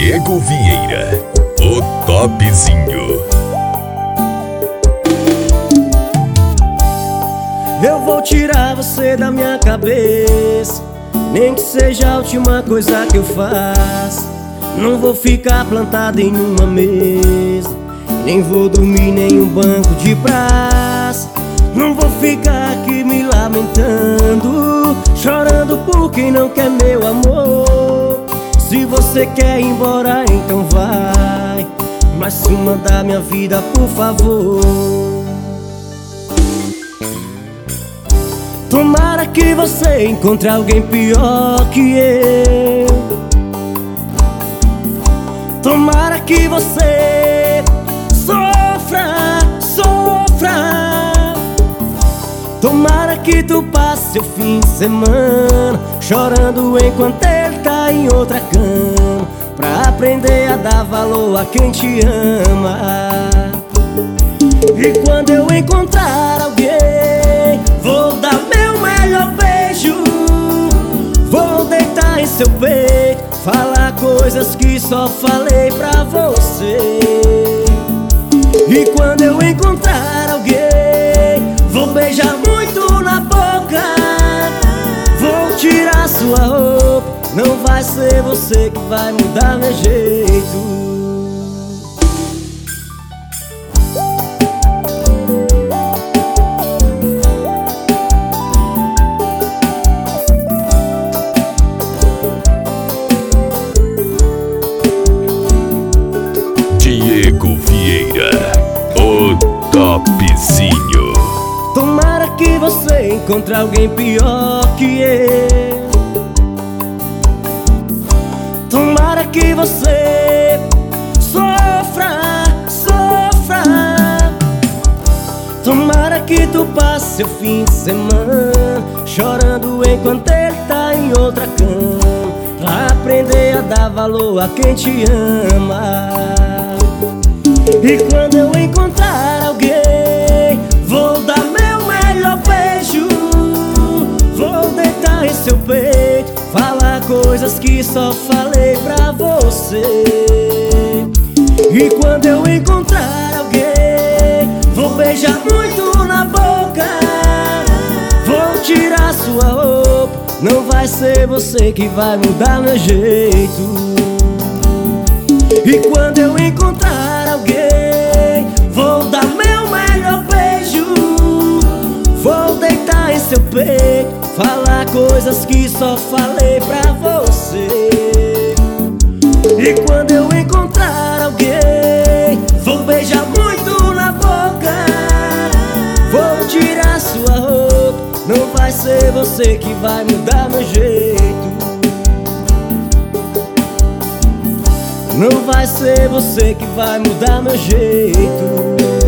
Diego Vieira, o topzinho. Eu vou tirar você da minha cabeça, nem que seja a última coisa que eu faço. Não vou ficar plantado em uma mesa, nem vou dormir em um banco de praça. Não vou ficar aqui me lamentando, chorando por quem não quer meu amor. Se você quer ir embora, então vai, mas suma da minha vida, por favor. Tomara que você encontre alguém pior que eu. Tomara que você sofra. Tomara que tu passe seu fim de semana chorando enquanto ele tá em outra cama, pra aprender a dar valor a quem te ama. E quando eu encontrar alguém, vou dar meu melhor beijo, vou deitar em seu peito, falar coisas que só falei pra você. E quando eu encontrar alguém, vou beijar muito na boca, vou tirar sua roupa, não vai ser você que vai mudar meu jeito. Diego Vieira, o topzinho. Tomara que você encontre alguém pior que eu. Tomara que você sofra. Tomara que tu passe seu fim de semana chorando enquanto ele tá em outra cama, pra aprender a dar valor a quem te ama. E quando eu encontrar alguém, vou dar meu melhor beijo, vou deitar em seu peito, falar coisas que só falei pra você. E quando eu encontrar alguém, vou beijar muito na boca, vou tirar sua roupa, não vai ser você que vai mudar meu jeito. E quando eu encontrar alguém, vou dar meu melhor beijo, vou deitar em seu peito, falar coisas que só falei pra você. E quando eu encontrar alguém, vou beijar muito na boca, vou tirar sua roupa, não vai ser você que vai mudar meu jeito. Não vai ser você que vai mudar meu jeito.